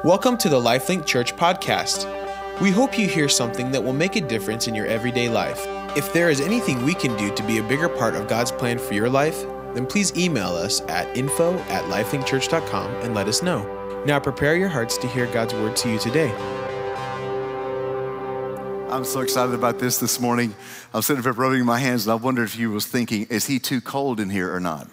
Welcome to the LifeLink Church podcast. We hope you hear something that will make a difference in your everyday life. If there is anything we can do to be a bigger part of God's plan for your life, then please email us at info@lifelinkchurch.com and let us know. Now prepare your hearts to hear God's word to you today. I'm so excited about this morning. I was sitting there rubbing my hands, and I wondered if you was thinking, is he too cold in here or not?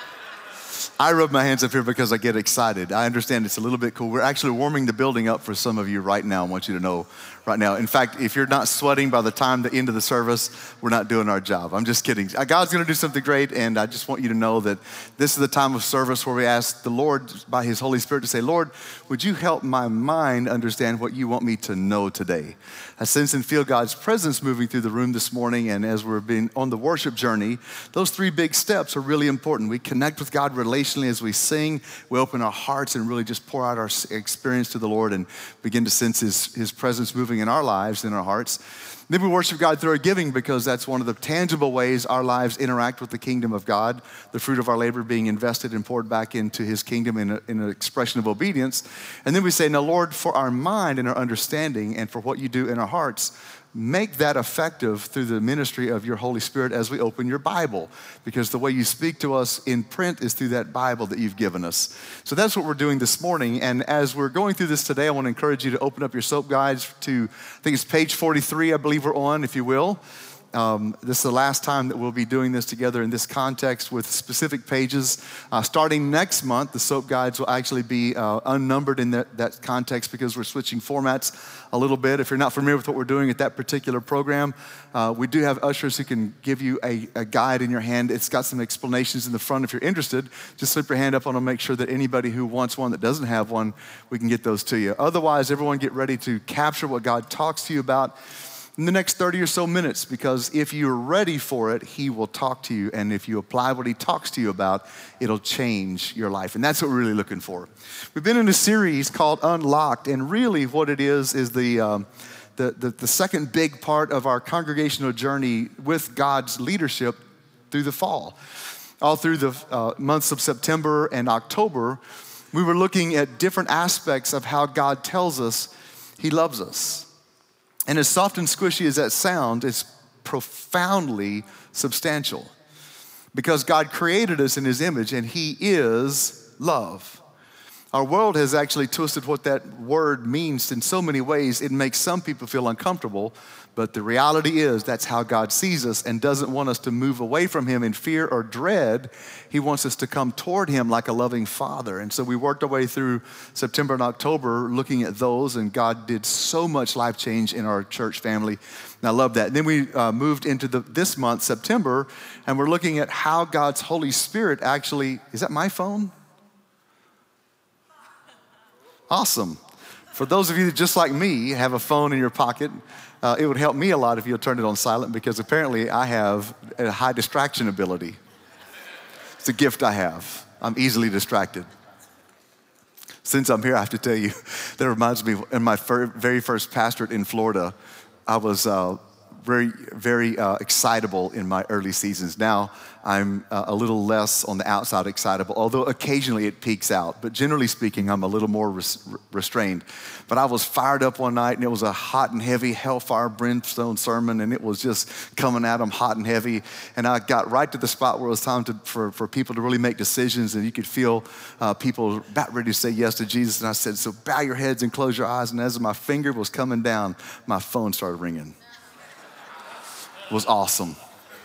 I rub my hands up here because I get excited. I understand it's a little bit cool. We're actually warming the building up for some of you right now. I want you to know right now. In fact, if you're not sweating by the time the end of the service, we're not doing our job. I'm just kidding. God's going to do something great, and I just want you to know that this is the time of service where we ask the Lord by his Holy Spirit to say, Lord, would you help my mind understand what you want me to know today? I sense and feel God's presence moving through the room this morning, and as we're being on the worship journey, those three big steps are really important. We connect with God relationally as we sing. We open our hearts and really just pour out our experience to the Lord and begin to sense his presence moving in our lives, in our hearts. Then we worship God through our giving because that's one of the tangible ways our lives interact with the kingdom of God, the fruit of our labor being invested and poured back into his kingdom in an expression of obedience. And then we say, now Lord, for our mind and our understanding and for what you do in our hearts, make that effective through the ministry of your Holy Spirit as we open your Bible, because the way you speak to us in print is through that Bible that you've given us. So that's what we're doing this morning. And as we're going through this today, I want to encourage you to open up your soap guides to, I think it's page 43, I believe we're on, if you will. This is the last time that we'll be doing this together in this context with specific pages. Starting next month, the soap guides will actually be unnumbered in that context because we're switching formats a little bit. If you're not familiar with what we're doing at that particular program, we do have ushers who can give you a guide in your hand. It's got some explanations in the front if you're interested. Just slip your hand up and I'll make sure that anybody who wants one that doesn't have one, we can get those to you. Otherwise, everyone get ready to capture what God talks to you about in the next 30 or so minutes, because if you're ready for it, he will talk to you. And if you apply what he talks to you about, it'll change your life. And that's what we're really looking for. We've been in a series called Unlocked. And really what it is the second big part of our congregational journey with God's leadership through the fall. All through the months of September and October, we were looking at different aspects of how God tells us he loves us. And as soft and squishy as that sounds, it's profoundly substantial because God created us in his image and he is love. Our world has actually twisted what that word means in so many ways. It makes some people feel uncomfortable, but the reality is that's how God sees us and doesn't want us to move away from him in fear or dread. He wants us to come toward him like a loving father. And so we worked our way through September and October looking at those, and God did so much life change in our church family. And I love that. And then we moved into this month, September, and we're looking at how God's Holy Spirit actually, is that my phone? Awesome. For those of you that just like me have a phone in your pocket, it would help me a lot if you'll turn it on silent because apparently I have a high distraction ability. It's a gift I have. I'm easily distracted. Since I'm here, I have to tell you, that reminds me, in my very first pastorate in Florida, I was very, very excitable in my early seasons. Now I'm a little less on the outside excitable, although occasionally it peaks out. But generally speaking, I'm a little more restrained. But I was fired up one night, and it was a hot and heavy hellfire brimstone sermon, and it was just coming at them hot and heavy. And I got right to the spot where it was time for people to really make decisions, and you could feel people about ready to say yes to Jesus. And I said, so bow your heads and close your eyes. And as my finger was coming down, my phone started ringing. It was awesome.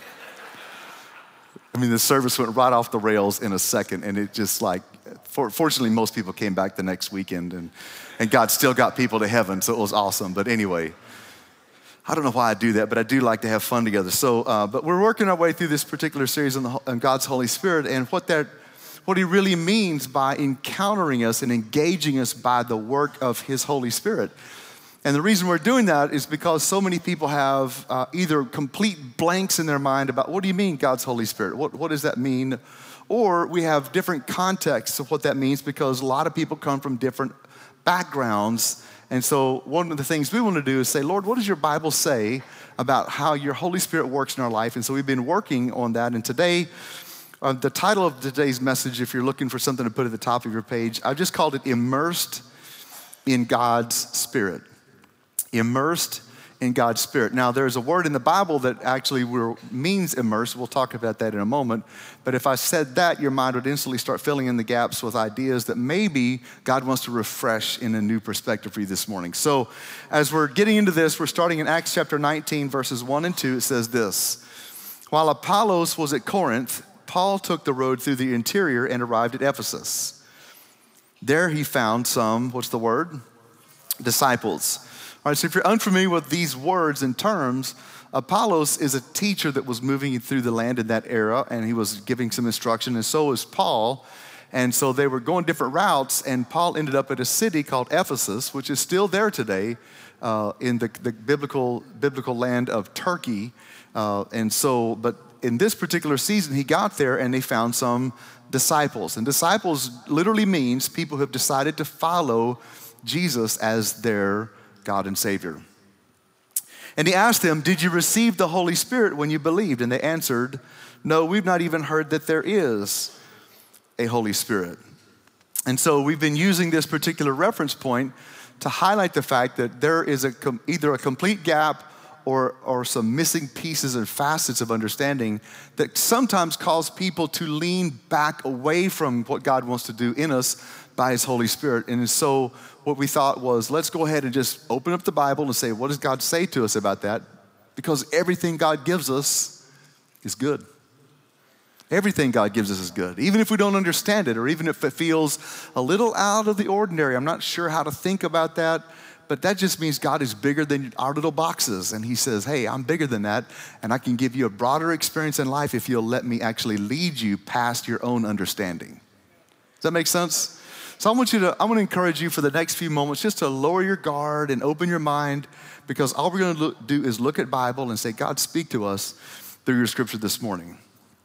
I mean, the service went right off the rails in a second, and it just fortunately, most people came back the next weekend, and God still got people to heaven, so it was awesome. But anyway, I don't know why I do that, but I do like to have fun together. So, but we're working our way through this particular series on God's Holy Spirit, and what he really means by encountering us and engaging us by the work of his Holy Spirit. And the reason we're doing that is because so many people have either complete blanks in their mind about what do you mean God's Holy Spirit? What does that mean? Or we have different contexts of what that means because a lot of people come from different backgrounds. And so one of the things we want to do is say, Lord, what does your Bible say about how your Holy Spirit works in our life? And so we've been working on that. And today, the title of today's message, if you're looking for something to put at the top of your page, I've just called it Immersed in God's Spirit. Immersed in God's Spirit. Now, there's a word in the Bible that actually means immersed. We'll talk about that in a moment. But if I said that, your mind would instantly start filling in the gaps with ideas that maybe God wants to refresh in a new perspective for you this morning. So as we're getting into this, we're starting in Acts chapter 19, verses 1 and 2. It says this: While Apollos was at Corinth, Paul took the road through the interior and arrived at Ephesus. There he found some, what's the word? Disciples. All right, so if you're unfamiliar with these words and terms, Apollos is a teacher that was moving through the land in that era, and he was giving some instruction, and so was Paul. And so they were going different routes, and Paul ended up at a city called Ephesus, which is still there today in the biblical land of Turkey. But in this particular season, he got there, and they found some disciples. And disciples literally means people who have decided to follow Jesus as their God and Savior. And he asked them, did you receive the Holy Spirit when you believed? And they answered, no, we've not even heard that there is a Holy Spirit. And so we've been using this particular reference point to highlight the fact that there is either a complete gap or some missing pieces and facets of understanding that sometimes cause people to lean back away from what God wants to do in us by His Holy Spirit. And so what we thought was, let's go ahead and just open up the Bible and say, what does God say to us about that? Because everything God gives us is good. Everything God gives us is good. Even if we don't understand it, or even if it feels a little out of the ordinary, I'm not sure how to think about that, but that just means God is bigger than our little boxes. And He says, hey, I'm bigger than that, and I can give you a broader experience in life if you'll let me actually lead you past your own understanding. Does that make sense? So I want to encourage you for the next few moments just to lower your guard and open your mind, because all we're going to do is look at Bible and say, God, speak to us through your scripture this morning.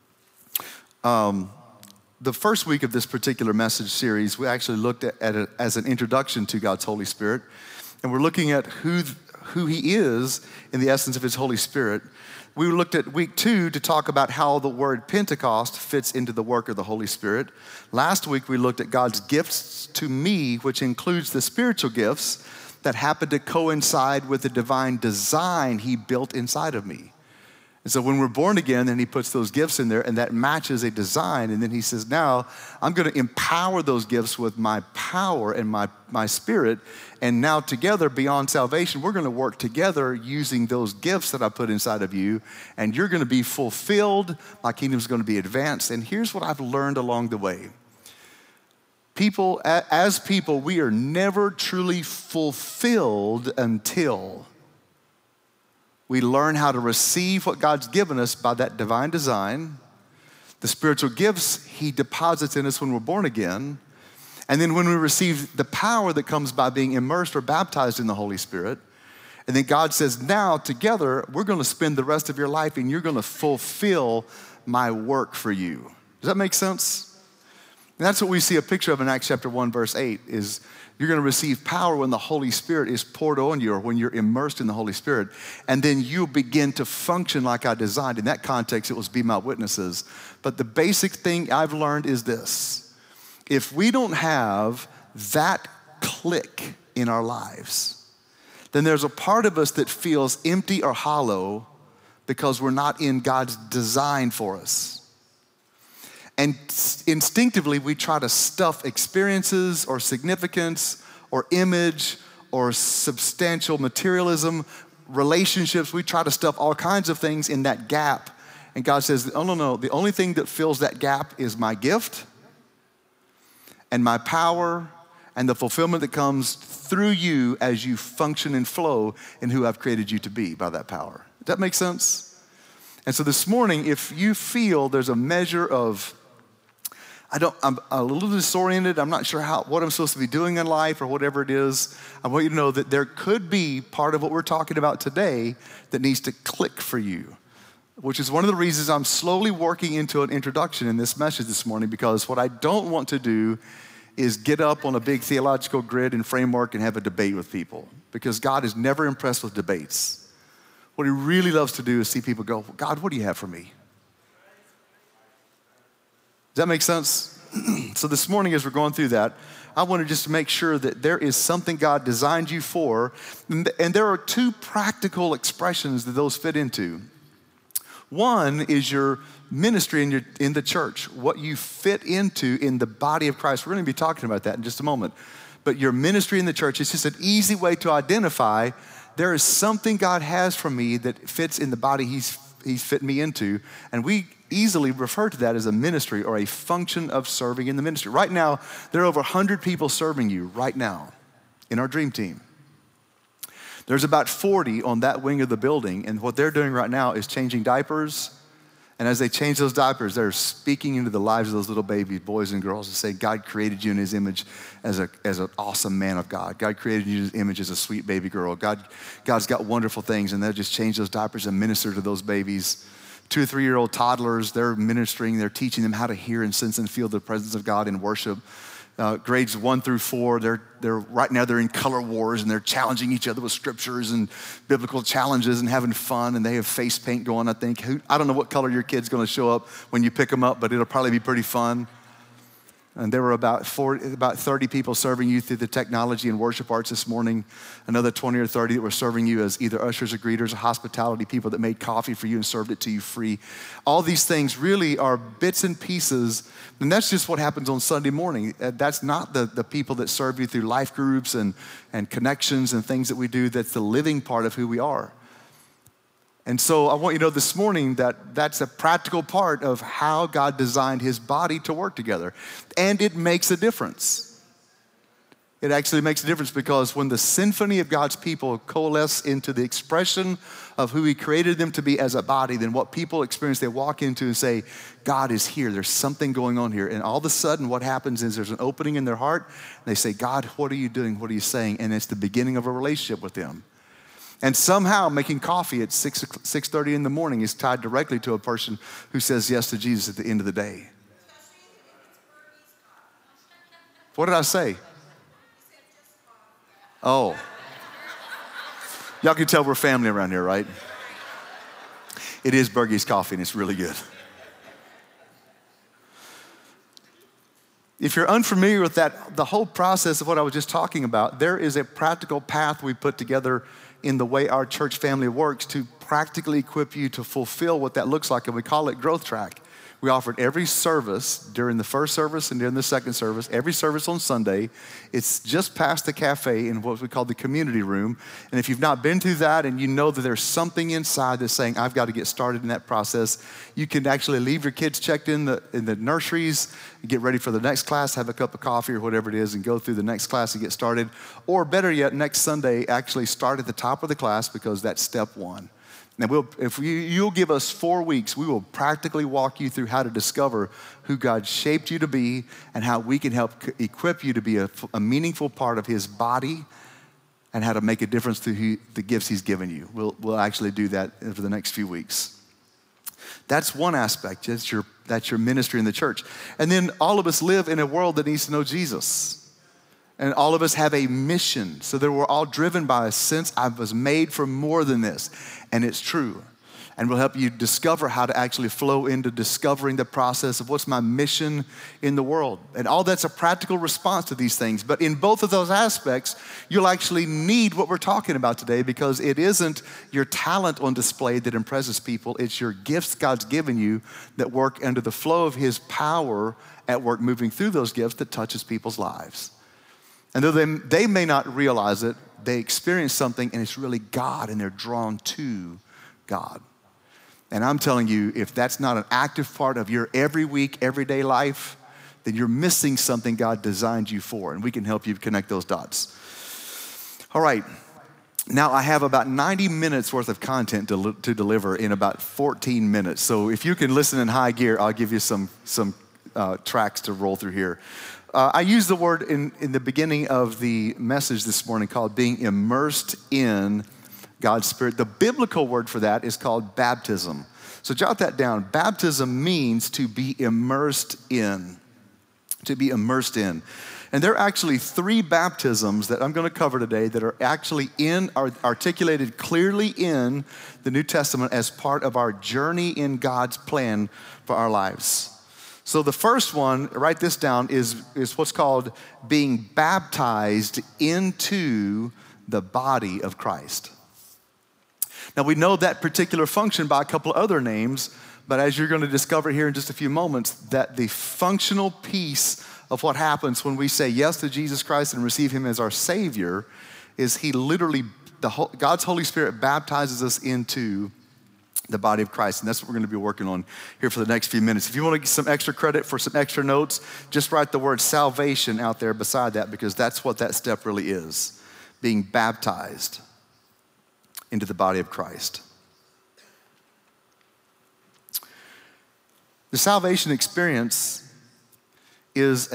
The first week of this particular message series, we actually looked at it as an introduction to God's Holy Spirit. And we're looking at who He is in the essence of His Holy Spirit. We looked at week 2 to talk about how the word Pentecost fits into the work of the Holy Spirit. Last week, we looked at God's gifts to me, which includes the spiritual gifts that happen to coincide with the divine design He built inside of me. And so when we're born again, then He puts those gifts in there, and that matches a design. And then He says, now I'm going to empower those gifts with my power and my spirit. And now together, beyond salvation, we're going to work together using those gifts that I put inside of you. And you're going to be fulfilled. My kingdom's going to be advanced. And here's what I've learned along the way. As people, we are never truly fulfilled until we learn how to receive what God's given us by that divine design. The spiritual gifts He deposits in us when we're born again. And then when we receive the power that comes by being immersed or baptized in the Holy Spirit. And then God says, now together, we're going to spend the rest of your life and you're going to fulfill my work for you. Does that make sense? And that's what we see a picture of in Acts chapter 1, verse 8, is you're going to receive power when the Holy Spirit is poured on you, or when you're immersed in the Holy Spirit. And then you begin to function like I designed. In that context, it was be my witnesses. But the basic thing I've learned is this. If we don't have that click in our lives, then there's a part of us that feels empty or hollow because we're not in God's design for us. And instinctively, we try to stuff experiences or significance or image or substantial materialism, relationships. We try to stuff all kinds of things in that gap. And God says, oh, no. The only thing that fills that gap is my gift and my power and the fulfillment that comes through you as you function and flow in who I've created you to be by that power. Does that make sense? And so this morning, if you feel there's a measure of, I'm a little disoriented, I'm not sure what I'm supposed to be doing in life or whatever it is, I want you to know that there could be part of what we're talking about today that needs to click for you, which is one of the reasons I'm slowly working into an introduction in this message this morning, because what I don't want to do is get up on a big theological grid and framework and have a debate with people, because God is never impressed with debates. What He really loves to do is see people go, God, what do you have for me? Does that make sense? So this morning as we're going through that, I want to just make sure that there is something God designed you for, and there are two practical expressions that those fit into. One is your ministry in the church, what you fit into in the body of Christ. We're going to be talking about that in just a moment. But your ministry in the church is just an easy way to identify there is something God has for me that fits in the body He's fit me into, and we easily refer to that as a ministry or a function of serving in the ministry. Right now, there are over 100 people serving you right now in our dream team. There's about 40 on that wing of the building, and what they're doing right now is changing diapers. And as they change those diapers, they're speaking into the lives of those little babies, boys and girls, and saying, God created you in His image as an awesome man of God. God created you in His image as a sweet baby girl. God's got wonderful things, and they'll just change those diapers and minister to those babies. 2 or 3-year-old toddlers, they're ministering, they're teaching them how to hear and sense and feel the presence of God in worship. Grades 1 through 4, they're right now they're in color wars, and they're challenging each other with scriptures and biblical challenges and having fun, and they have face paint going, I think. I don't know what color your kid's gonna show up when you pick them up, but it'll probably be pretty fun. And there were about 30 people serving you through the technology and worship arts this morning. Another 20 or 30 that were serving you as either ushers or greeters or hospitality people that made coffee for you and served it to you free. All these things really are bits and pieces, and that's just what happens on Sunday morning. That's not the people that serve you through life groups and connections and things that we do. That's the living part of who we are. And so I want you to know this morning that that's a practical part of how God designed His body to work together. And it makes a difference. It actually makes a difference, because when the symphony of God's people coalesce into the expression of who He created them to be as a body, then what people experience, they walk into and say, God is here. There's something going on here. And all of a sudden what happens is there's an opening in their heart. And they say, God, what are you doing? What are you saying? And it's the beginning of a relationship with Him. And somehow making coffee at 6:30 in the morning is tied directly to a person who says yes to Jesus at the end of the day. What did I say? Oh. Y'all can tell we're family around here, right? It is Bergey's coffee, and it's really good. If you're unfamiliar with that, the whole process of what I was just talking about, there is a practical path we put together in the way our church family works to practically equip you to fulfill what that looks like, and we call it Growth Track. We offered every service during the first service and during the second service, every service on Sunday. It's just past the cafe in what we call the community room. And if you've not been through that and you know that there's something inside that's saying, I've got to get started in that process, you can actually leave your kids checked in the nurseries, get ready for the next class, have a cup of coffee or whatever it is, and go through the next class and get started. Or better yet, next Sunday, actually start at the top of the class, because that's step 1. Now, if you'll give us 4 weeks, we will practically walk you through how to discover who God shaped you to be and how we can help equip you to be a meaningful part of His body, and how to make a difference through the gifts He's given you. We'll actually do that over the next few weeks. That's one aspect. That's your ministry in the church. And then all of us live in a world that needs to know Jesus. And all of us have a mission, so that we're all driven by a sense, I was made for more than this. And it's true. And we'll help you discover how to actually flow into discovering the process of what's my mission in the world. And all that's a practical response to these things. But in both of those aspects, you'll actually need what we're talking about today, because it isn't your talent on display that impresses people. It's your gifts God's given you that work under the flow of His power at work, moving through those gifts, that touches people's lives. And though they may not realize it, they experience something, and it's really God, and they're drawn to God. And I'm telling you, if that's not an active part of your every week, everyday life, then you're missing something God designed you for, and we can help you connect those dots. All right. Now, I have about 90 minutes worth of content to deliver in about 14 minutes. So if you can listen in high gear, I'll give you some tracks to roll through here. I used the word in the beginning of the message this morning called being immersed in God's Spirit. The biblical word for that is called baptism. So jot that down. Baptism means to be immersed in. To be immersed in. And there are actually 3 baptisms that I'm going to cover today that are actually articulated clearly in the New Testament as part of our journey in God's plan for our lives. So the first one, write this down, is what's called being baptized into the body of Christ. Now we know that particular function by a couple of other names, but as you're going to discover here in just a few moments, that the functional piece of what happens when we say yes to Jesus Christ and receive him as our Savior is he literally, God's Holy Spirit baptizes us into the body of Christ. And that's what we're going to be working on here for the next few minutes. If you want to get some extra credit for some extra notes, just write the word salvation out there beside that, because that's what that step really is, being baptized into the body of Christ. The salvation experience is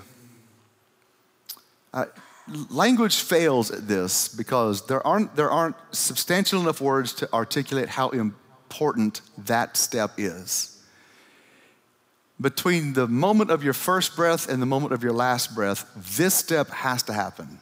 language fails at this because there aren't substantial enough words to articulate how important that step is. Between the moment of your first breath and the moment of your last breath, this step has to happen.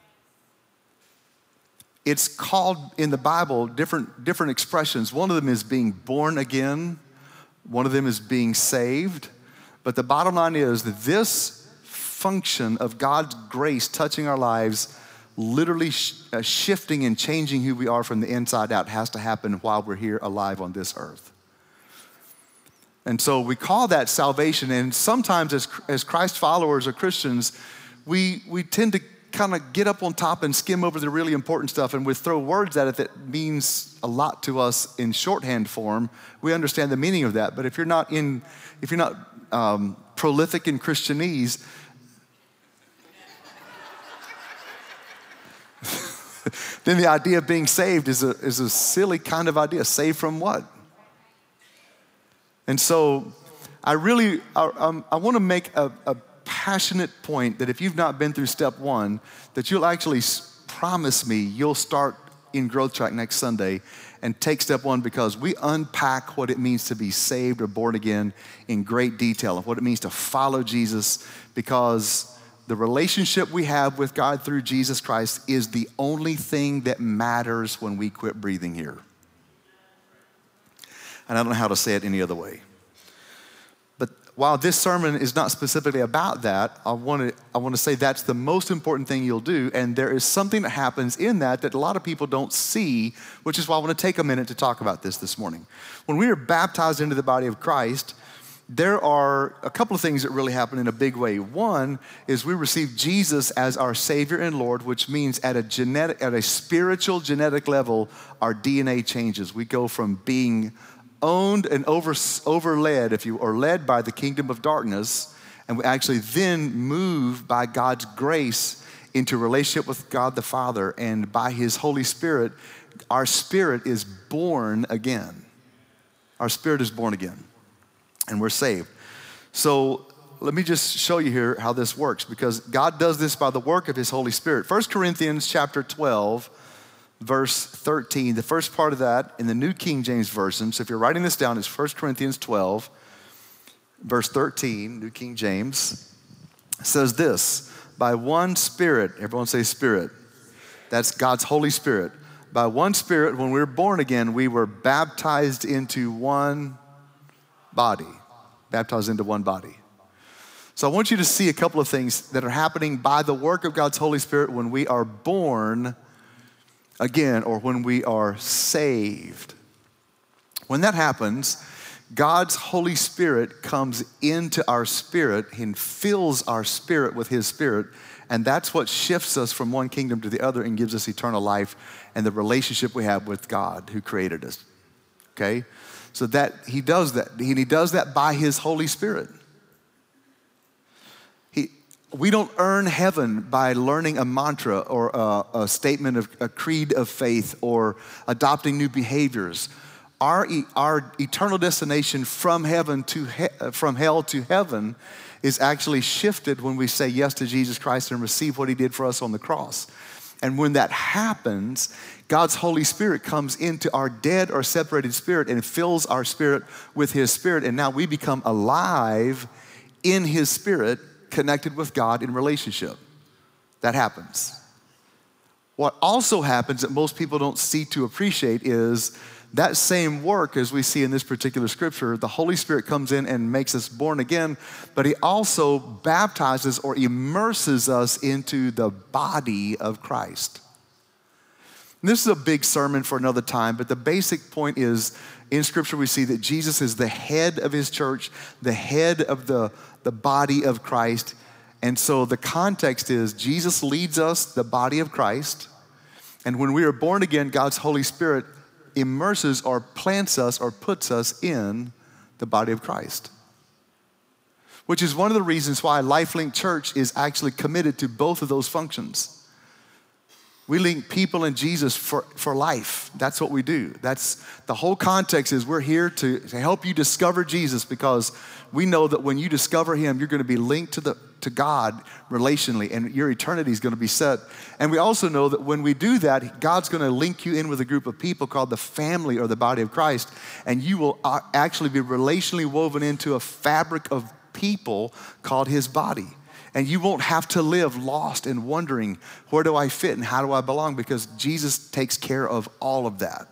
It's called in the Bible different expressions. One of them is being born again. One of them is being saved. But the bottom line is that this function of God's grace touching our lives, literally shifting and changing who we are from the inside out, has to happen while we're here alive on this earth. And so we call that salvation. And sometimes as Christ followers or Christians, we tend to kind of get up on top and skim over the really important stuff, and we throw words at it that means a lot to us in shorthand form. We understand the meaning of that, but if you're not prolific in Christianese, then the idea of being saved is a silly kind of idea. Saved from what? And so I want to make a passionate point that if you've not been through step one, that you'll actually promise me you'll start in Growth Track next Sunday and take step one, because we unpack what it means to be saved or born again in great detail, and what it means to follow Jesus, because the relationship we have with God through Jesus Christ is the only thing that matters when we quit breathing here. And I don't know how to say it any other way. But while this sermon is not specifically about that, I want to say that's the most important thing you'll do. And there is something that happens in that a lot of people don't see, which is why I want to take a minute to talk about this morning. When we are baptized into the body of Christ, there are a couple of things that really happen in a big way. One is we receive Jesus as our Savior and Lord, which means at a spiritual genetic level, our DNA changes. We go from being owned and overled, or led by the kingdom of darkness, and we actually then move by God's grace into relationship with God the Father, and by his Holy Spirit, our spirit is born again. Our spirit is born again, and we're saved. So let me just show you here how this works, because God does this by the work of his Holy Spirit. 1 Corinthians chapter 12, verse 13, the first part of that in the New King James Version. So if you're writing this down, it's 1 Corinthians 12, verse 13, New King James, says this: by one Spirit, everyone say Spirit. That's God's Holy Spirit. By one Spirit, when we were born again, we were baptized into one body. Baptized into one body. So I want you to see a couple of things that are happening by the work of God's Holy Spirit when we are born again, or when we are saved. When that happens, God's Holy Spirit comes into our spirit and fills our spirit with his Spirit, and that's what shifts us from one kingdom to the other and gives us eternal life and the relationship we have with God who created us. Okay? So that he does that. He does that by his Holy Spirit. We don't earn heaven by learning a mantra or a statement of a creed of faith or adopting new behaviors. Our eternal destination from from hell to heaven is actually shifted when we say yes to Jesus Christ and receive what he did for us on the cross. And when that happens, God's Holy Spirit comes into our dead or separated spirit and fills our spirit with his Spirit. And now we become alive in his Spirit, connected with God in relationship. That happens. What also happens that most people don't see to appreciate is That same work, as we see in this particular scripture, the Holy Spirit comes in and makes us born again, but he also baptizes or immerses us into the body of Christ. And this is a big sermon for another time, but the basic point is, in scripture we see that Jesus is the head of his church, the head of the body of Christ. And so the context is Jesus leads us, the body of Christ, and when we are born again, God's Holy Spirit immerses or plants us or puts us in the body of Christ. Which is one of the reasons why LifeLink Church is actually committed to both of those functions. We link people and Jesus for life. That's what we do. That's the whole context is we're here to help you discover Jesus, because we know that when you discover him, you're going to be linked to God relationally, and your eternity is going to be set. And we also know that when we do that, God's going to link you in with a group of people called the family or the body of Christ, and you will actually be relationally woven into a fabric of people called his body. And you won't have to live lost and wondering, where do I fit and how do I belong? Because Jesus takes care of all of that.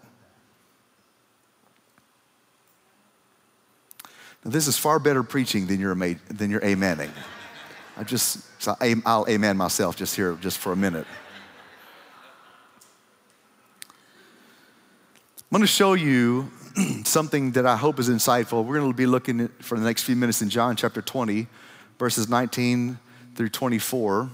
Now, this is far better preaching than your amening. I'll amen myself just for a minute. I'm going to show you something that I hope is insightful. We're going to be looking at, for the next few minutes, in John chapter 20, verses 19 through 22.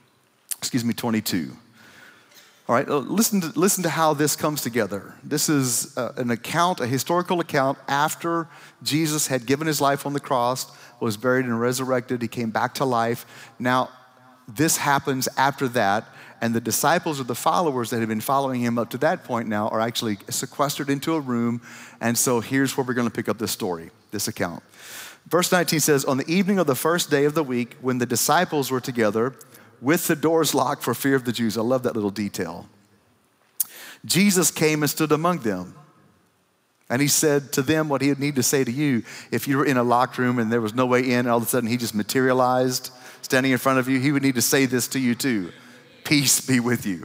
All right, listen to how this comes together. This is an account, a historical account after Jesus had given his life on the cross, was buried and resurrected. He came back to life. Now, this happens after that, and the disciples or the followers that had been following him up to that point now are actually sequestered into a room. And so here's where we're going to pick up this story, this account. Verse 19 says, on the evening of the first day of the week, when the disciples were together with the doors locked for fear of the Jews. I love that little detail. Jesus came and stood among them. And he said to them what he would need to say to you. If you were in a locked room and there was no way in, all of a sudden he just materialized standing in front of you, he would need to say this to you too. Peace be with you.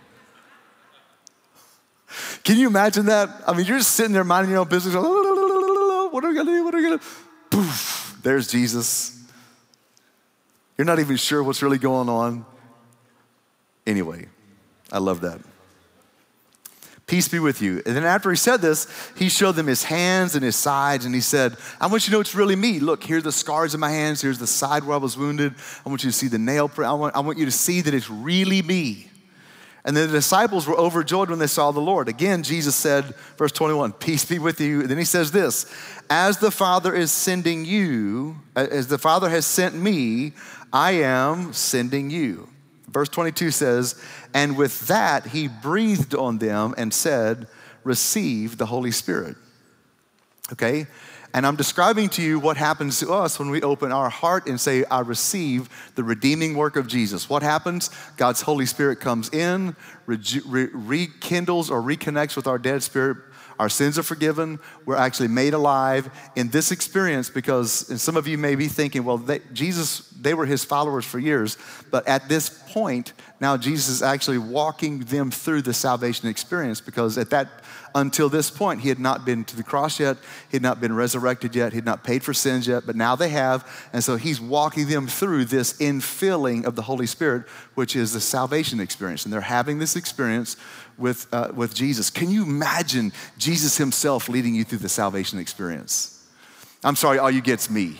Can you imagine that? I mean, you're just sitting there minding your own business. What are we going to do? What are we going to do? Poof, there's Jesus. You're not even sure what's really going on. Anyway, I love that. Peace be with you. And then after he said this, he showed them his hands and his sides, and he said, I want you to know it's really me. Look, here's the scars in my hands. Here's the side where I was wounded. I want you to see the nail print. I want you to see that it's really me. And then the disciples were overjoyed when they saw the Lord. Again, Jesus said, verse 21, peace be with you. And then he says this, as the Father is sending you, as the Father has sent me, I am sending you. Verse 22 says, and with that he breathed on them and said, receive the Holy Spirit. Okay? And I'm describing to you what happens to us when we open our heart and say, I receive the redeeming work of Jesus. What happens? God's Holy Spirit comes in, rekindles or reconnects with our dead spirit. Our sins are forgiven. We're actually made alive in this experience because, and some of you may be thinking, well, they were his followers for years. But at this point, now Jesus is actually walking them through the salvation experience, because until this point, he had not been to the cross yet. He had not been resurrected yet. He had not paid for sins yet, but now they have. And so he's walking them through this infilling of the Holy Spirit, which is the salvation experience. And they're having this experience with Jesus. Can you imagine Jesus himself leading you through the salvation experience? I'm sorry, all you get's me.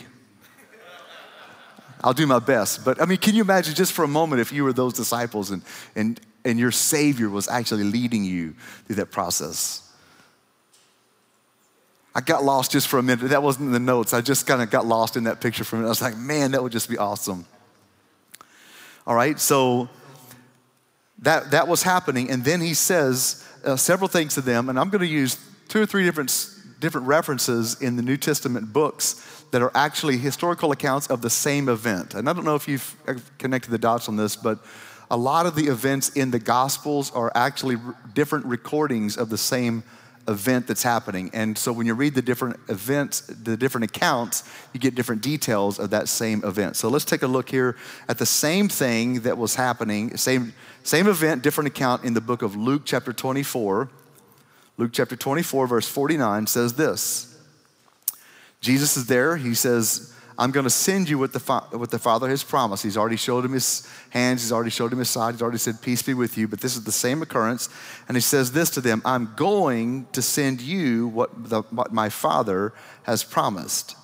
I'll do my best. But I mean, can you imagine just for a moment if you were those disciples and your Savior was actually leading you through that process? I got lost just for a minute. That wasn't in the notes. I just kind of got lost in that picture for a minute. I was like, man, that would just be awesome. All right, so that was happening. And then he says several things to them. And I'm going to use 2 or 3 different references in the New Testament books that are actually historical accounts of the same event. And I don't know if you've connected the dots on this, but a lot of the events in the Gospels are actually different recordings of the same event that's happening. And so when you read the different events, the different accounts, you get different details of that same event. So let's take a look here at the same thing that was happening, same event, different account in the book of Luke chapter 24. Luke chapter 24, verse 49 says this. Jesus is there. He says, I'm going to send you what the Father has promised. He's already showed him his hands. He's already showed him his side. He's already said, peace be with you. But this is the same occurrence. And he says this to them, I'm going to send you what my Father has promised.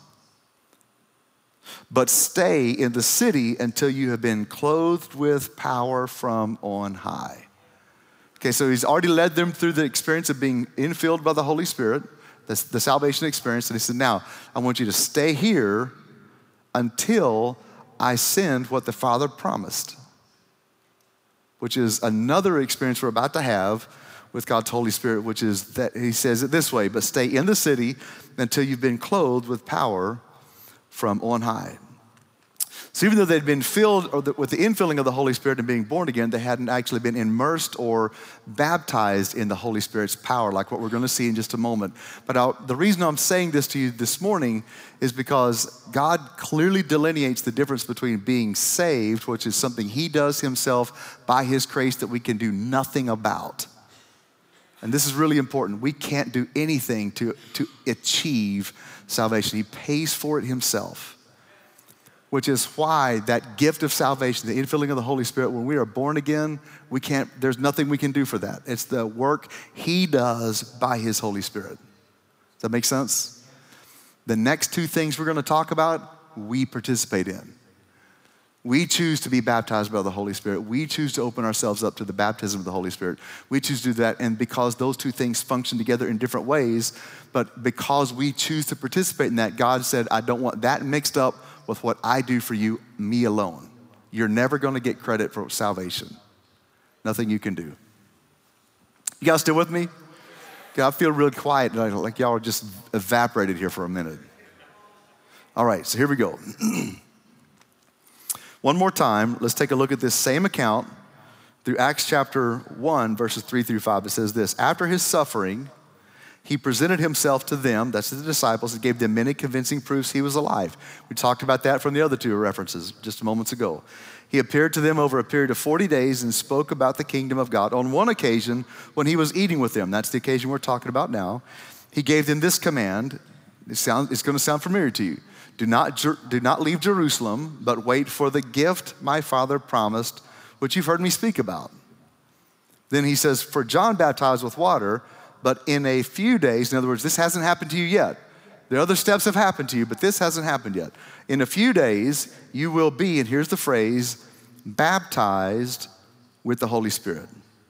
But stay in the city until you have been clothed with power from on high. Okay, so he's already led them through the experience of being infilled by the Holy Spirit, the salvation experience. And he said, now, I want you to stay here until I send what the Father promised, which is another experience we're about to have with God's Holy Spirit, which is that he says it this way, but stay in the city until you've been clothed with power from on high. So even though they'd been filled with the infilling of the Holy Spirit and being born again, they hadn't actually been immersed or baptized in the Holy Spirit's power, like what we're going to see in just a moment. But the reason I'm saying this to you this morning is because God clearly delineates the difference between being saved, which is something he does himself by his grace that we can do nothing about. And this is really important. We can't do anything to achieve salvation. He pays for it himself, which is why that gift of salvation, the infilling of the Holy Spirit, when we are born again, there's nothing we can do for that. It's the work he does by his Holy Spirit. Does that make sense? The next two things we're going to talk about, we participate in. We choose to be baptized by the Holy Spirit. We choose to open ourselves up to the baptism of the Holy Spirit. We choose to do that, and because those two things function together in different ways, but because we choose to participate in that, God said, I don't want that mixed up with what I do for you, me alone. You're never going to get credit for salvation. Nothing you can do. You guys still with me? Yeah, I feel real quiet, like y'all are just evaporated here for a minute. All right, so here we go. One more time, let's take a look at this same account through Acts chapter 1, verses 3 through 5. It says this, after his suffering, he presented himself to them, that's the disciples, and gave them many convincing proofs he was alive. We talked about that from the other two references just moments ago. He appeared to them over a period of 40 days and spoke about the kingdom of God. On one occasion, when he was eating with them, that's the occasion we're talking about now, he gave them this command. It's going to sound familiar to you. Do not leave Jerusalem, but wait for the gift my Father promised, which you've heard me speak about. Then he says, for John baptized with water, but in a few days, in other words, this hasn't happened to you yet. The other steps have happened to you, but this hasn't happened yet. In a few days, you will be, and here's the phrase, baptized with the Holy Spirit.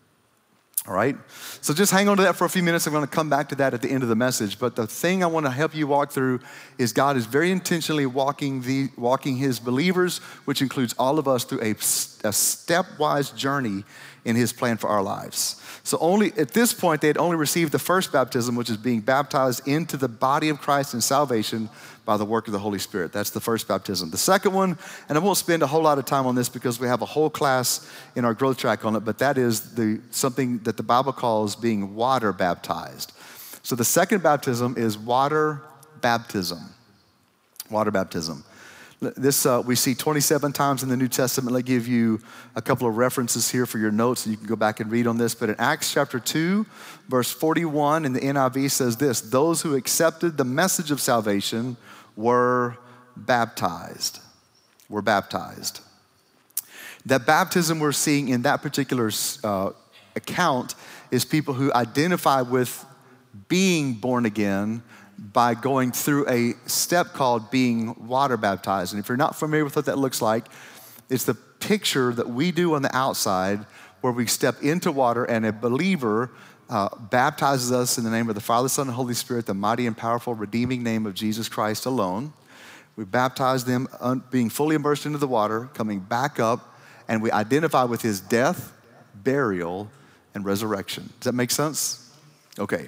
All right? So just hang on to that for a few minutes. I'm going to come back to that at the end of the message. But the thing I want to help you walk through is God is very intentionally walking his believers, which includes all of us, through a stepwise journey in his plan for our lives. So only at this point, they had only received the first baptism, which is being baptized into the body of Christ in salvation by the work of the Holy Spirit. That's the first baptism. The second one, and I won't spend a whole lot of time on this because we have a whole class in our growth track on it, but that is something that the Bible calls being water baptized. So the second baptism is water baptism. Water baptism. This we see 27 times in the New Testament. I'll give you a couple of references here for your notes, and you can go back and read on this. But in Acts chapter 2, verse 41 in the NIV says this, those who accepted the message of salvation were baptized. Were baptized. That baptism we're seeing in that particular account is people who identify with being born again by going through a step called being water baptized. And if you're not familiar with what that looks like, it's the picture that we do on the outside where we step into water and a believer baptizes us in the name of the Father, Son, and Holy Spirit, the mighty and powerful redeeming name of Jesus Christ alone. We baptize them being fully immersed into the water, coming back up, and we identify with his death, burial, and resurrection. Does that make sense? Okay.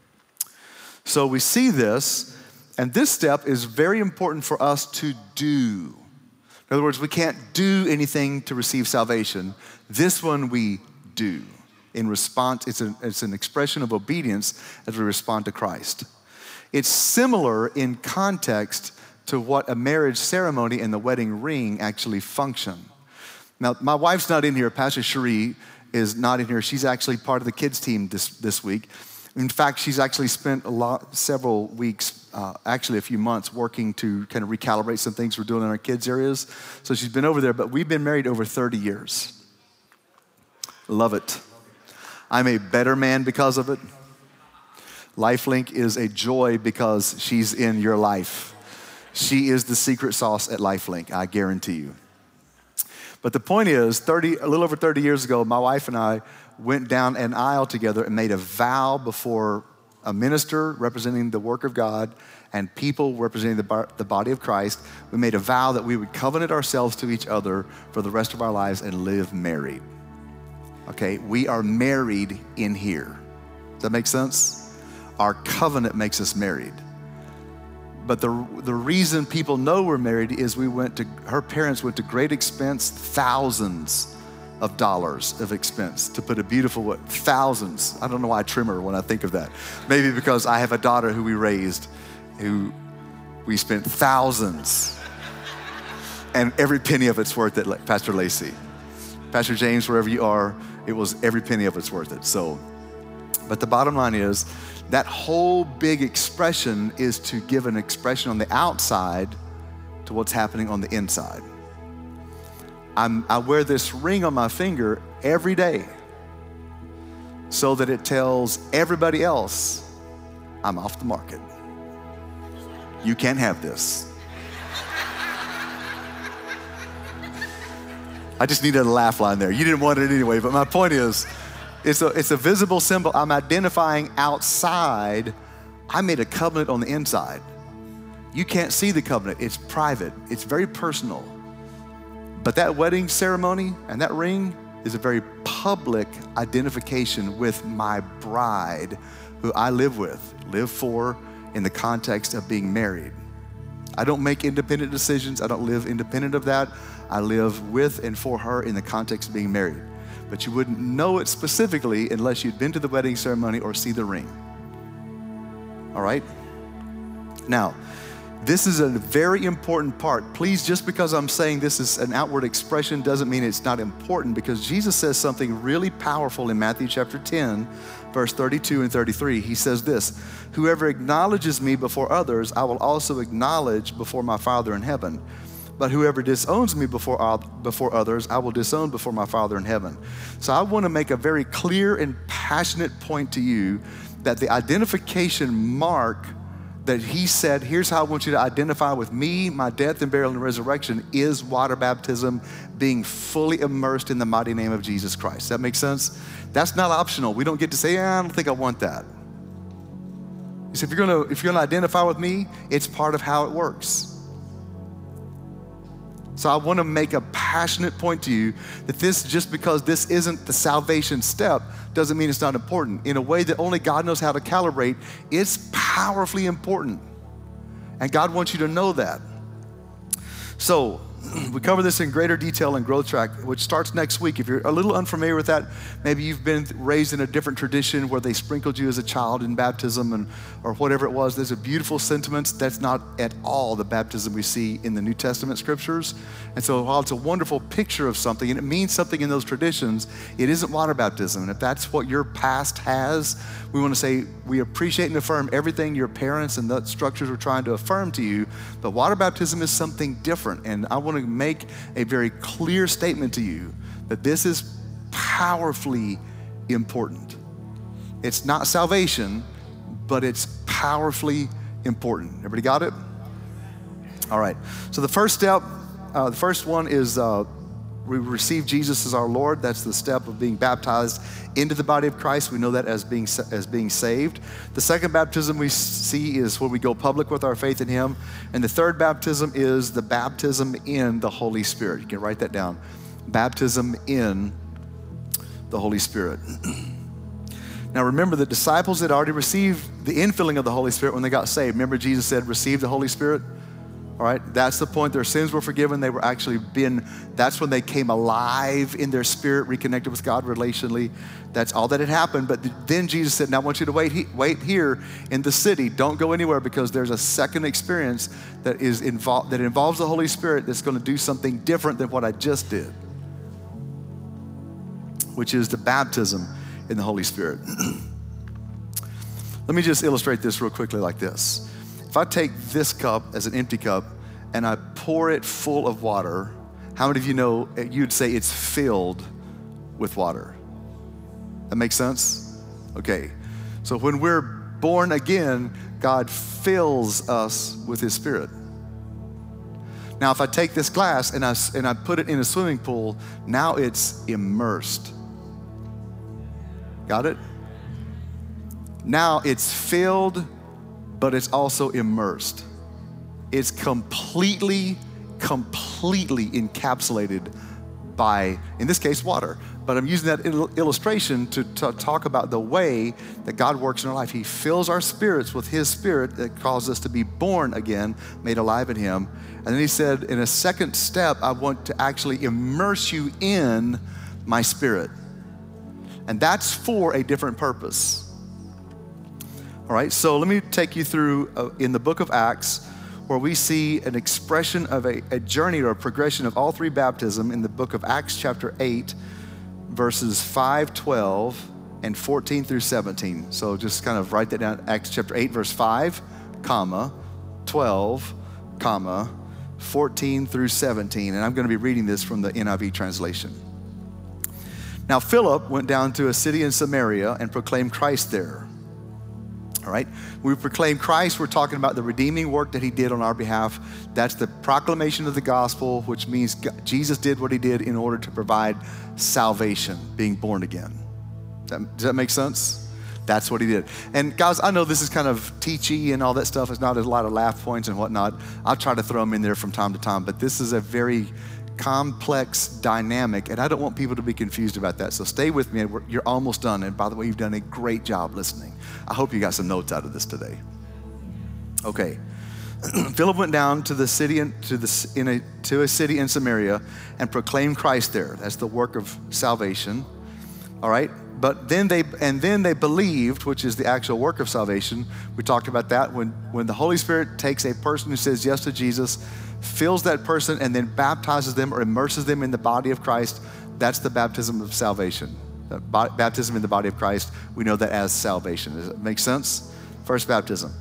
So we see this, and this step is very important for us to do. In other words, we can't do anything to receive salvation. This one we do. In response, it's an expression of obedience as we respond to Christ. It's similar in context to what a marriage ceremony and the wedding ring actually function. Now, my wife's not in here. Pastor Cherie is not in here. She's actually part of the kids team this week. In fact, she's actually spent several weeks, actually a few months, working to kind of recalibrate some things we're doing in our kids' areas. So she's been over there, but we've been married over 30 years. Love it. I'm a better man because of it. LifeLink is a joy because she's in your life. She is the secret sauce at LifeLink, I guarantee you. But the point is, a little over 30 years ago, my wife and I went down an aisle together and made a vow before a minister representing the work of God and people representing the body of Christ. We made a vow that we would covenant ourselves to each other for the rest of our lives and live married. Okay, we are married in here. Does that make sense? Our covenant makes us married. But the reason people know we're married is her parents went to great expense, thousands of dollars of expense to put a beautiful word. Thousands. I don't know why I tremor when I think of that. Maybe because I have a daughter who we raised, who we spent thousands. And every penny of it's worth it, Pastor Lacey. Pastor James, wherever you are, it was every penny of it's worth it. So, but the bottom line is, that whole big expression is to give an expression on the outside to what's happening on the inside. I wear this ring on my finger every day so that it tells everybody else I'm off the market. You can't have this. I just needed a laugh line there. You didn't want it anyway, but my point is, it's a visible symbol. I'm identifying outside. I made a covenant on the inside. You can't see the covenant. It's private. It's very personal. But that wedding ceremony and that ring is a very public identification with my bride, who I live for in the context of being married. I don't make independent decisions. I don't live independent of that. I live with and for her in the context of being married. But you wouldn't know it specifically unless you'd been to the wedding ceremony or see the ring. All right? Now, this is a very important part. Please, just because I'm saying this is an outward expression doesn't mean it's not important, because Jesus says something really powerful in Matthew chapter 10, verse 32 and 33. He says this: "Whoever acknowledges me before others, I will also acknowledge before my Father in heaven. But whoever disowns me before others, I will disown before my Father in heaven." So I want to make a very clear and passionate point to you that the identification mark that he said, here's how I want you to identify with me, my death and burial and resurrection, is water baptism, being fully immersed in the mighty name of Jesus Christ. That makes sense? That's not optional. We don't get to say, I don't think I want that. So if you're gonna identify with me, it's part of how it works. So I want to make a passionate point to you that just because this isn't the salvation step doesn't mean it's not important. In a way that only God knows how to calibrate, it's powerfully important. And God wants you to know that. So we cover this in greater detail in Growth Track, which starts next week. If you're a little unfamiliar with that, maybe you've been raised in a different tradition where they sprinkled you as a child in baptism or whatever it was. There's a beautiful sentiments. That's not at all the baptism we see in the New Testament scriptures. And so while it's a wonderful picture of something and it means something in those traditions, it isn't water baptism. And if that's what your past has, we want to say we appreciate and affirm everything your parents and the structures were trying to affirm to you, but water baptism is something different. And I want to make a very clear statement to you that this is powerfully important. It's not salvation, but it's powerfully important. Everybody got it? All right. So the first step, the first one is we receive Jesus as our Lord. That's the step of being baptized into the body of Christ. We know that as being saved. The second baptism we see is when we go public with our faith in Him. And the third baptism is the baptism in the Holy Spirit. You can write that down. Baptism in the Holy Spirit. Now remember, the disciples had already received the infilling of the Holy Spirit when they got saved. Remember Jesus said, receive the Holy Spirit? All right, that's the point. Their sins were forgiven. They were that's when they came alive in their spirit, reconnected with God relationally. That's all that had happened. But then Jesus said, now I want you to wait here in the city. Don't go anywhere, because there's a second experience that involves the Holy Spirit that's going to do something different than what I just did, which is the baptism in the Holy Spirit. Let me just illustrate this real quickly like this. If I take this cup as an empty cup and I pour it full of water, how many of you know you'd say it's filled with water? That makes sense? Okay. So when we're born again, God fills us with his Spirit. Now, if I take this glass and I put it in a swimming pool, now it's immersed. Got it? Now it's filled, but it's also immersed. It's completely encapsulated by, in this case, water. But I'm using that illustration to talk about the way that God works in our life. He fills our spirits with his Spirit that causes us to be born again, made alive in him. And then he said, in a second step, I want to actually immerse you in my Spirit. And that's for a different purpose. All right, so let me take you through in the book of Acts, where we see an expression of a journey or a progression of all three baptism in the book of Acts chapter 8, verses 5:12 and 14 through 17. So just kind of write that down. Acts chapter 8, verse 5, 12, 14 through 17. And I'm going to be reading this from the NIV translation. Now Philip went down to a city in Samaria and proclaimed Christ there. All right, when we proclaim Christ, we're talking about the redeeming work that he did on our behalf. That's the proclamation of the gospel, which means Jesus did what he did in order to provide salvation, being born again. Does that make sense? That's what he did. And guys, I know this is kind of teachy and all that stuff. It's not a lot of laugh points and whatnot. I'll try to throw them in there from time to time, but this is a very complex dynamic, and I don't want people to be confused about that. So stay with me. You're almost done. And by the way, you've done a great job listening. I hope you got some notes out of this today. Okay. Philip went down to the city to a city in Samaria and proclaimed Christ there. That's the work of salvation. All right. But then they believed, which is the actual work of salvation. We talked about that when the Holy Spirit takes a person who says yes to Jesus, fills that person, and then baptizes them or immerses them in the body of Christ. That's the baptism of salvation. Baptism in the body of Christ, we know that as salvation. Does it make sense? First baptism.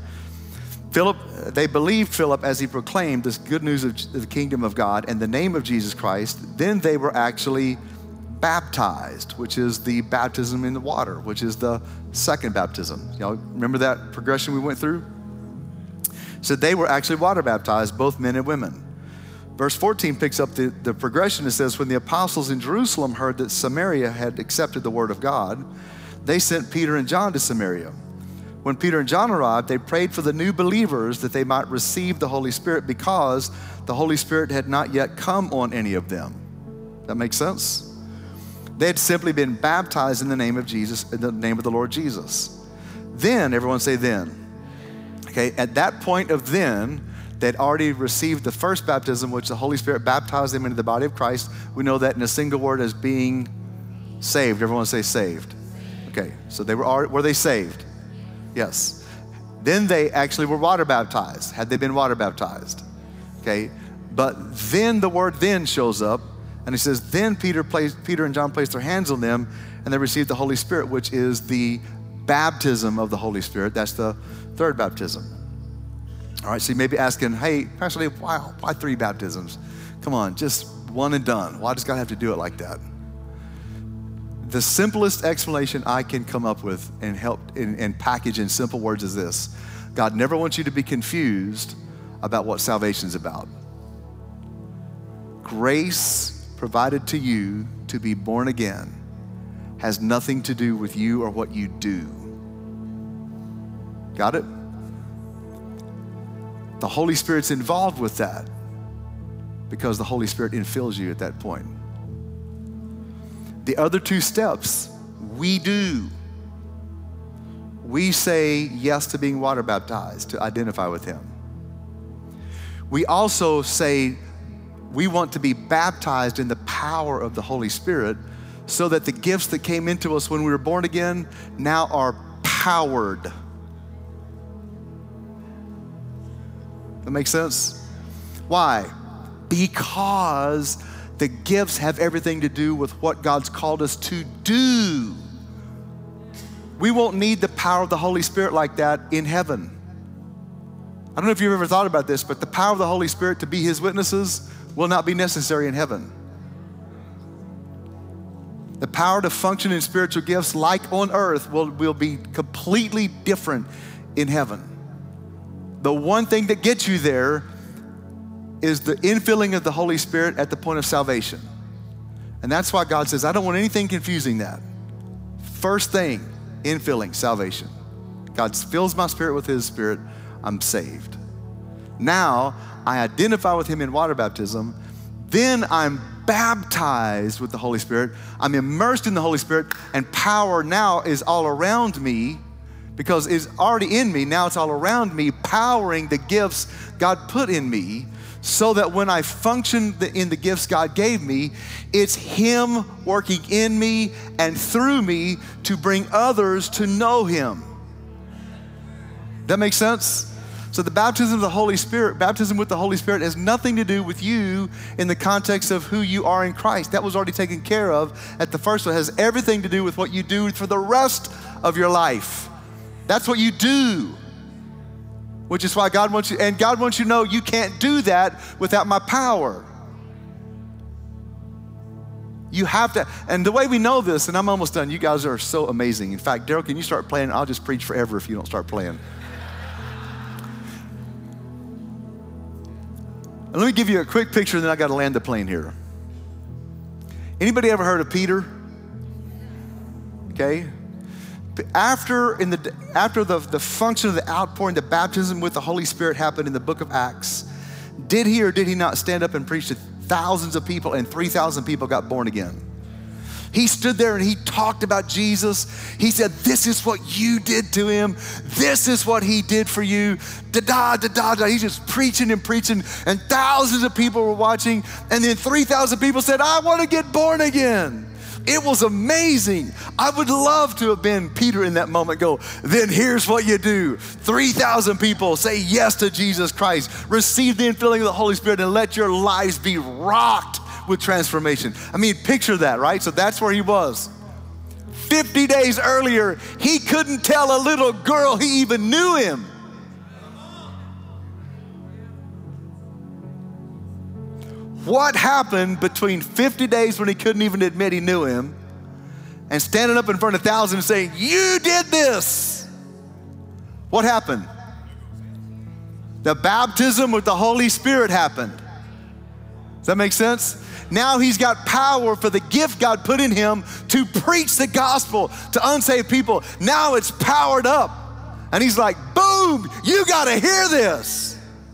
They believed Philip as he proclaimed this good news of the kingdom of God and the name of Jesus Christ. Then they were actually baptized, which is the baptism in the water, which is the second baptism. Y'all remember that progression we went through? So they were actually water baptized, both men and women. Verse 14 picks up the progression. It says, when the apostles in Jerusalem heard that Samaria had accepted the word of God, they sent Peter and John to Samaria. When Peter and John arrived, they prayed for the new believers that they might receive the Holy Spirit, because the Holy Spirit had not yet come on any of them. That makes sense? They had simply been baptized in the name of Jesus, in the name of the Lord Jesus. Then, everyone say then. Okay, at that point of then, they'd already received the first baptism, which the Holy Spirit baptized them into the body of Christ. We know that in a single word as being saved. Everyone say saved. Okay, so were they saved? Yes. Then they actually were water baptized. Had they been water baptized? Okay, but then the word then shows up, and it says, then Peter and John placed their hands on them, and they received the Holy Spirit, which is the baptism of the Holy Spirit. That's the third baptism. All right, so you may be asking, hey, Pastor Lee, why three baptisms? Come on, just one and done. Why does God have to do it like that? The simplest explanation I can come up with and help and package in simple words is this. God never wants you to be confused about what salvation is about. Grace provided to you to be born again has nothing to do with you or what you do. Got it? The Holy Spirit's involved with that because the Holy Spirit infills you at that point. The other two steps, we do. We say yes to being water baptized to identify with him. We also say we want to be baptized in the power of the Holy Spirit so that the gifts that came into us when we were born again now are powered. That makes sense? Why? Because the gifts have everything to do with what God's called us to do. We won't need the power of the Holy Spirit like that in heaven. I don't know if you've ever thought about this, but the power of the Holy Spirit to be his witnesses will not be necessary in heaven. The power to function in spiritual gifts like on earth will be completely different in heaven. The one thing that gets you there is the infilling of the Holy Spirit at the point of salvation. And that's why God says, I don't want anything confusing that. First thing, infilling, salvation. God fills my spirit with his spirit, I'm saved. Now, I identify with him in water baptism, then I'm baptized with the Holy Spirit, I'm immersed in the Holy Spirit, and power now is all around me because it's already in me, now it's all around me, powering the gifts God put in me, so that when I function in the gifts God gave me, it's him working in me and through me to bring others to know him. That makes sense? So the baptism of the Holy Spirit, baptism with the Holy Spirit has nothing to do with you in the context of who you are in Christ. That was already taken care of at the first one. It has everything to do with what you do for the rest of your life. That's what you do. Which is why God wants you, and God wants you to know you can't do that without my power. You have to, and the way we know this, and I'm almost done, you guys are so amazing. In fact, Daryl, can you start playing? I'll just preach forever if you don't start playing. And let me give you a quick picture, and then I got to land the plane here. Anybody ever heard of Peter? Okay. After the function of the outpouring, the baptism with the Holy Spirit happened in the book of Acts, did he or did he not stand up and preach to thousands of people, and 3,000 people got born again? He stood there and he talked about Jesus. He said, this is what you did to him. This is what he did for you. Da-da. He's just preaching and preaching, and thousands of people were watching, and then 3,000 people said, I want to get born again. It was amazing. I would love to have been Peter in that moment. Go, then here's what you do. 3,000 people say yes to Jesus Christ. Receive the infilling of the Holy Spirit and let your lives be rocked with transformation. I mean, picture that, right? So that's where he was. 50 days earlier, he couldn't tell a little girl he even knew him. What happened between 50 days when he couldn't even admit he knew him and standing up in front of thousands and saying, you did this? What happened? The baptism with the Holy Spirit happened. Does that make sense? Now he's got power for the gift God put in him to preach the gospel to unsaved people. Now it's powered up. And he's like, boom, you gotta hear this.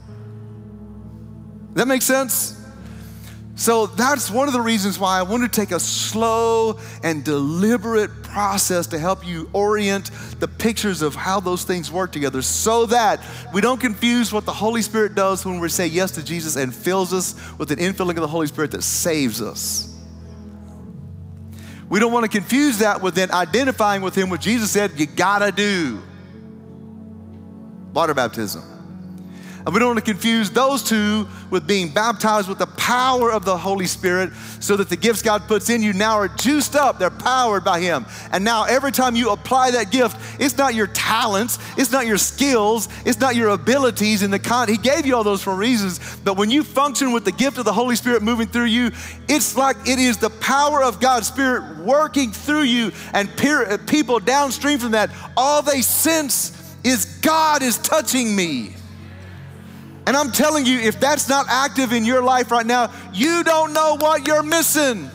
Does that make sense? So that's one of the reasons why I want to take a slow and deliberate process to help you orient the pictures of how those things work together, so that we don't confuse what the Holy Spirit does when we say yes to Jesus and fills us with an infilling of the Holy Spirit that saves us. We don't want to confuse that with then identifying with him what Jesus said you gotta do. Water baptism. And we don't want to confuse those two with being baptized with the power of the Holy Spirit, so that the gifts God puts in you now are juiced up, they're powered by him. And now every time you apply that gift, it's not your talents, it's not your skills, it's not your abilities in he gave you all those for reasons, but when you function with the gift of the Holy Spirit moving through you, it's like it is the power of God's Spirit working through you, and people downstream from that, all they sense is God is touching me. And I'm telling you, if that's not active in your life right now, you don't know what you're missing.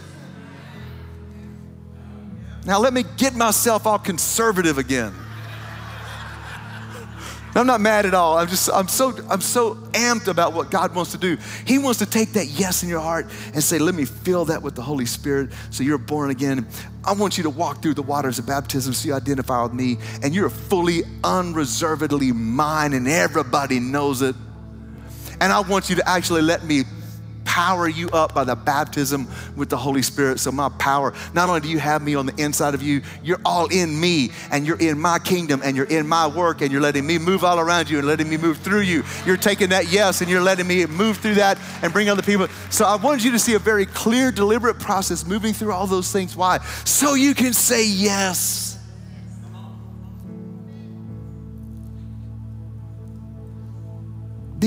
Now let me get myself all conservative again. I'm not mad at all. I'm so amped about what God wants to do. He wants to take that yes in your heart and say, let me fill that with the Holy Spirit so you're born again. I want you to walk through the waters of baptism so you identify with me, and you're fully, unreservedly mine, and everybody knows it. And I want you to actually let me power you up by the baptism with the Holy Spirit. So my power, not only do you have me on the inside of you, you're all in me, and you're in my kingdom, and you're in my work, and you're letting me move all around you and letting me move through you. You're taking that yes, and you're letting me move through that and bring other people. So I wanted you to see a very clear, deliberate process moving through all those things. Why? So you can say yes.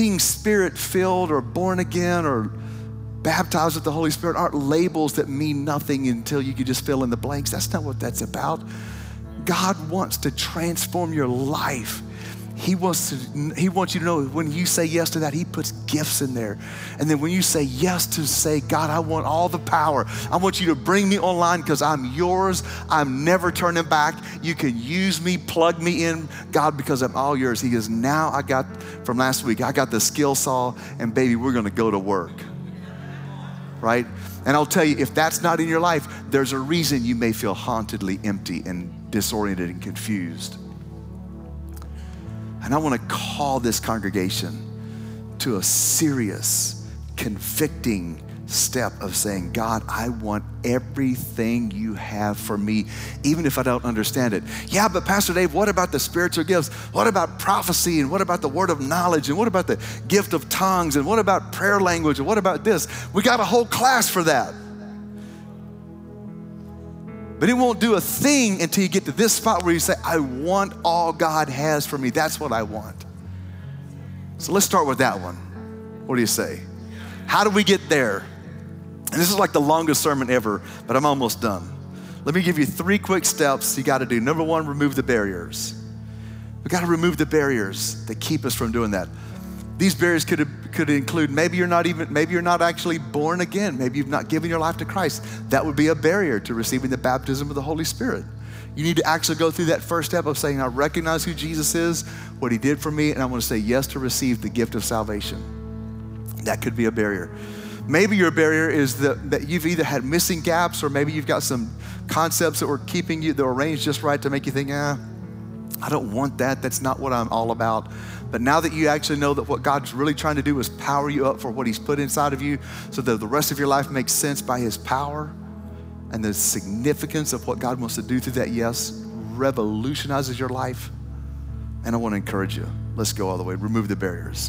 being Spirit-filled or born again or baptized with the Holy Spirit aren't labels that mean nothing until you can just fill in the blanks. That's not what that's about. God wants to transform your life. He wants you to know when you say yes to that, he puts gifts in there. And then when you say yes to say, God, I want all the power. I want you to bring me online because I'm yours. I'm never turning back. You can use me, plug me in, God, because I'm all yours. He goes, now I got, from last week, I got the skill saw and baby, we're gonna go to work, right? And I'll tell you, if that's not in your life, there's a reason you may feel hauntedly empty and disoriented and confused. And I want to call this congregation to a serious, convicting step of saying, God, I want everything you have for me, even if I don't understand it. Yeah, but Pastor Dave, what about the spiritual gifts? What about prophecy? And what about the word of knowledge? And what about the gift of tongues? And what about prayer language? And what about this? We got a whole class for that. But it won't do a thing until you get to this spot where you say, I want all God has for me. That's what I want. So let's start with that one. What do you say? How do we get there? And this is like the longest sermon ever, but I'm almost done. Let me give you 3 quick steps you got to do. Number 1, remove the barriers. We got to remove the barriers that keep us from doing that. These barriers could include maybe you're not actually born again. Maybe you've not given your life to Christ. That would be a barrier to receiving the baptism of the Holy Spirit. You need to actually go through that first step of saying, I recognize who Jesus is, what he did for me, and I want to say yes to receive the gift of salvation. That could be a barrier. Maybe your barrier is that you've either had missing gaps or maybe you've got some concepts that were keeping you, that were arranged just right to make you think, I don't want that. That's not what I'm all about. But now that you actually know that what God's really trying to do is power you up for what he's put inside of you so that the rest of your life makes sense by his power, and the significance of what God wants to do through that yes revolutionizes your life. And I want to encourage you. Let's go all the way. Remove the barriers.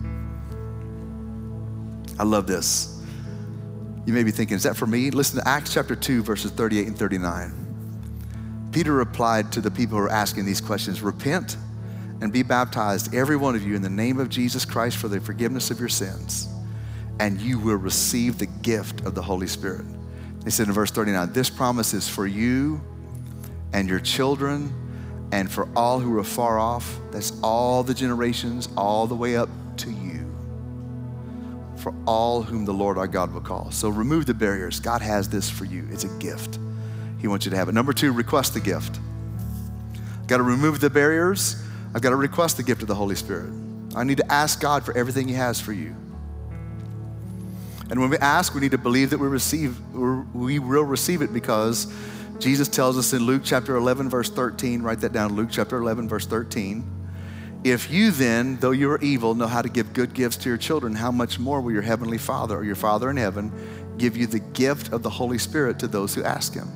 I love this. You may be thinking, is that for me? Listen to Acts chapter 2, verses 38 and 39. Peter replied to the people who are asking these questions, repent and be baptized, every one of you, in the name of Jesus Christ for the forgiveness of your sins, and you will receive the gift of the Holy Spirit. He said in verse 39, this promise is for you and your children and for all who are far off. That's all the generations, all the way up to you, for all whom the Lord our God will call. So remove the barriers. God has this for you. It's a gift. He wants you to have it. Number 2, request the gift. Got to remove the barriers. I've got to request the gift of the Holy Spirit. I need to ask God for everything he has for you. And when we ask, we need to believe that we will receive it, because Jesus tells us in Luke chapter 11, verse 13, write that down, Luke chapter 11, verse 13. If you then, though you are evil, know how to give good gifts to your children, how much more will your heavenly Father, or your Father in heaven, give you the gift of the Holy Spirit to those who ask him?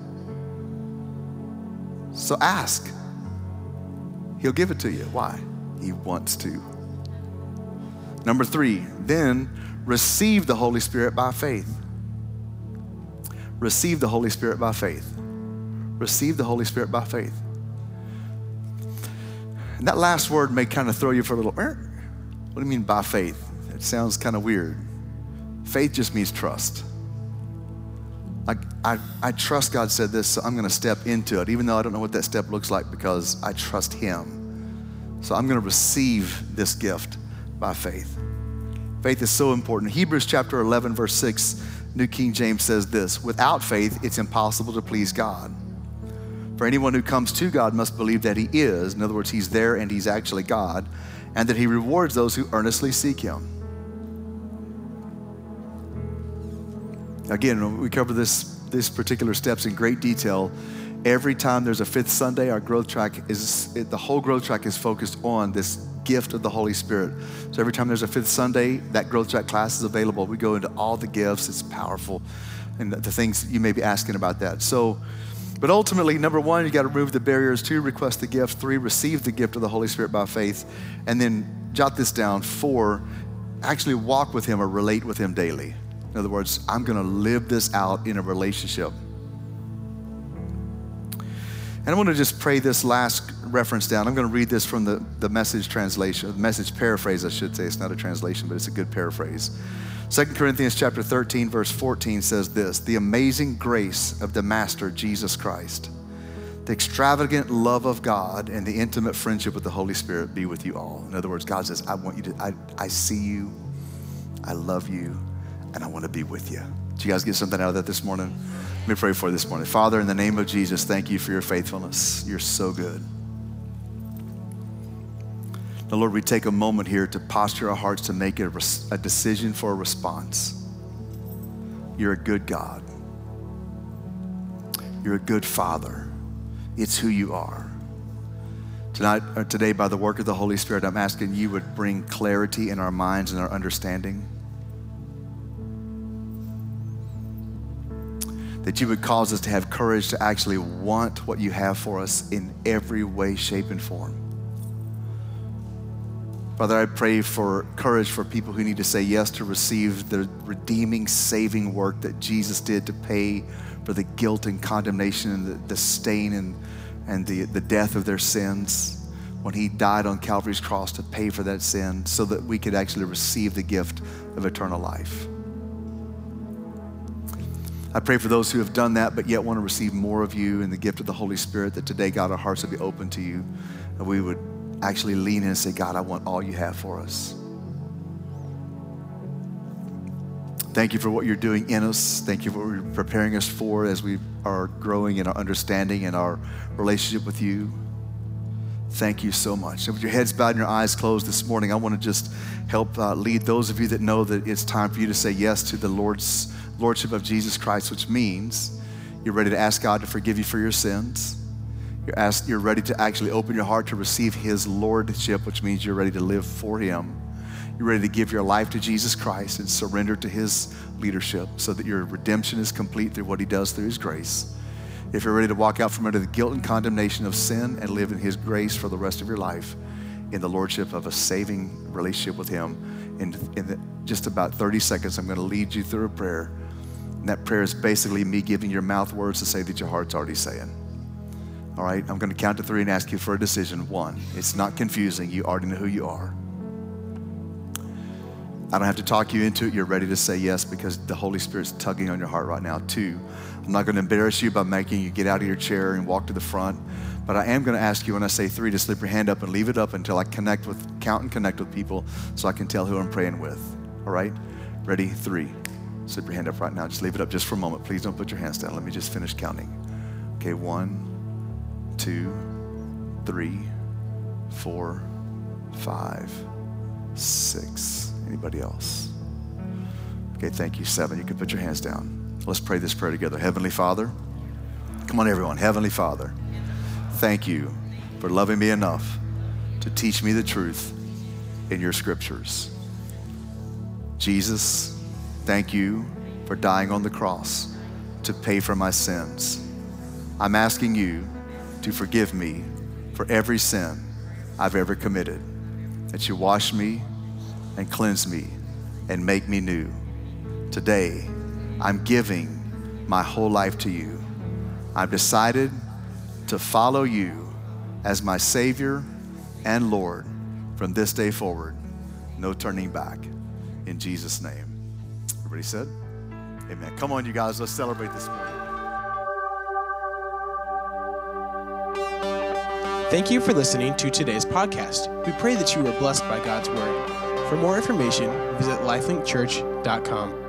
So ask. He'll give it to you. Why? He wants to. Number 3, then receive the Holy Spirit by faith. Receive the Holy Spirit by faith. Receive the Holy Spirit by faith. And that last word may kind of throw you for a little, what do you mean by faith? It sounds kind of weird. Faith just means trust. Like, I trust God said this, so I'm going to step into it, even though I don't know what that step looks like, because I trust him. So I'm going to receive this gift by faith. Faith is so important. Hebrews chapter 11, verse 6, New King James says this, without faith, it's impossible to please God. For anyone who comes to God must believe that he is, in other words, he's there and he's actually God, and that he rewards those who earnestly seek him. Again, we cover this particular steps in great detail. Every time there's a 5th Sunday, our growth track the whole growth track is focused on this gift of the Holy Spirit. So every time there's a 5th Sunday, that growth track class is available. We go into all the gifts. It's powerful. And the things you may be asking about that. So, but ultimately, number 1, you got to remove the barriers. 2, request the gift. 3, receive the gift of the Holy Spirit by faith. And then jot this down. 4, actually walk with him or relate with him daily. In other words, I'm going to live this out in a relationship. And I want to just pray this last reference down. I'm going to read this from the Message translation, the Message paraphrase, I should say. It's not a translation, but it's a good paraphrase. 2 Corinthians chapter 13, verse 14 says this: the amazing grace of the Master Jesus Christ, the extravagant love of God, and the intimate friendship with the Holy Spirit be with you all. In other words, God says, I see you, I love you, and I want to be with you. Did you guys get something out of that this morning? Let me pray for you this morning. Father, in the name of Jesus, thank you for your faithfulness. You're so good. Now, Lord, we take a moment here to posture our hearts to make a decision for a response. You're a good God. You're a good Father. It's who you are. Today, by the work of the Holy Spirit, I'm asking you would bring clarity in our minds and our understanding. That you would cause us to have courage to actually want what you have for us in every way, shape, and form. Father, I pray for courage for people who need to say yes to receive the redeeming, saving work that Jesus did to pay for the guilt and condemnation and the stain and the death of their sins when he died on Calvary's cross to pay for that sin so that we could actually receive the gift of eternal life. I pray for those who have done that but yet want to receive more of you and the gift of the Holy Spirit, that today, God, our hearts would be open to you, and we would actually lean in and say, God, I want all you have for us. Thank you for what you're doing in us. Thank you for what you're preparing us for as we are growing in our understanding and our relationship with you. Thank you so much. And with your heads bowed and your eyes closed this morning, I want to just help lead those of you that know that it's time for you to say yes to the Lordship of Jesus Christ, which means you're ready to ask God to forgive you for your sins. You're ready to actually open your heart to receive his lordship, which means you're ready to live for him. You're ready to give your life to Jesus Christ and surrender to his leadership so that your redemption is complete through what he does through his grace. If you're ready to walk out from under the guilt and condemnation of sin and live in his grace for the rest of your life in the lordship of a saving relationship with him, in just about 30 seconds, I'm going to lead you through a prayer. And that prayer is basically me giving your mouth words to say that your heart's already saying. All right, I'm going to count to 3 and ask you for a decision. 1, it's not confusing. You already know who you are. I don't have to talk you into it. You're ready to say yes because the Holy Spirit's tugging on your heart right now. 2, I'm not going to embarrass you by making you get out of your chair and walk to the front, but I am going to ask you when I say 3 to slip your hand up and leave it up until I count and connect with people so I can tell who I'm praying with. All right, ready? 3. Slip your hand up right now. Just leave it up just for a moment. Please don't put your hands down. Let me just finish counting. Okay, 1, 2, 3, 4, 5, 6. Anybody else? Okay, thank you. 7. You can put your hands down. Let's pray this prayer together. Heavenly Father, come on everyone. Heavenly Father, thank you for loving me enough to teach me the truth in your scriptures. Jesus, thank you for dying on the cross to pay for my sins. I'm asking you to forgive me for every sin I've ever committed, that you wash me and cleanse me and make me new. Today, I'm giving my whole life to you. I've decided to follow you as my Savior and Lord from this day forward. No turning back. In Jesus' name. Everybody said? Amen. Come on, you guys, let's celebrate this morning. Thank you for listening to today's podcast. We pray that you were blessed by God's word. For more information, visit lifelinkchurch.com.